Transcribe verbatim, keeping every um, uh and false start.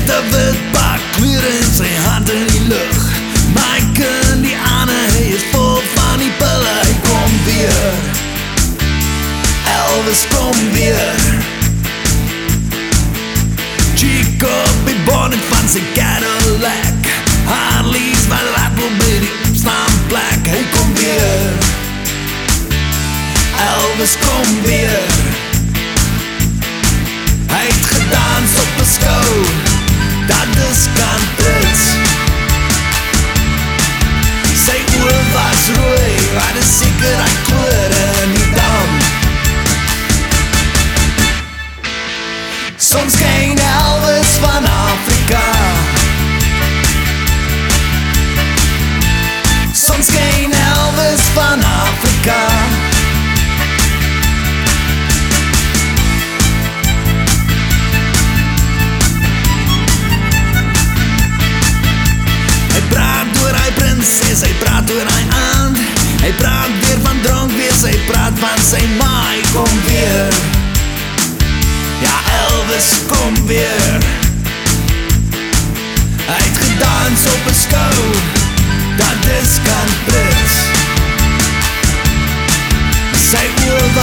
Met 'n wit pak kleur in sy hand in die lug. Mike in die ander, hy is vol van die pille. Hy kom weer, Elvis kom weer. Chick op die bonnet van sy Cadillac. Harley's my lateral bitty staanplek. Hy kom weer, Elvis kom weer. Hy het gedans op 'n skou, dat is kan Brits. Sy oë was rooi, wat is seker hy klore in die dam. Soms skyn Elvis van Afrika, soms skyn Elvis van Afrika. Hy praat oor hy prinses, hy praat oor hy aand. Hy praat weer van dronk wees, hy praat van sy ma. Hy kom weer, ja Elvis kom weer. Hy het gedans op 'n skou, dat is kan Brits. Sy oor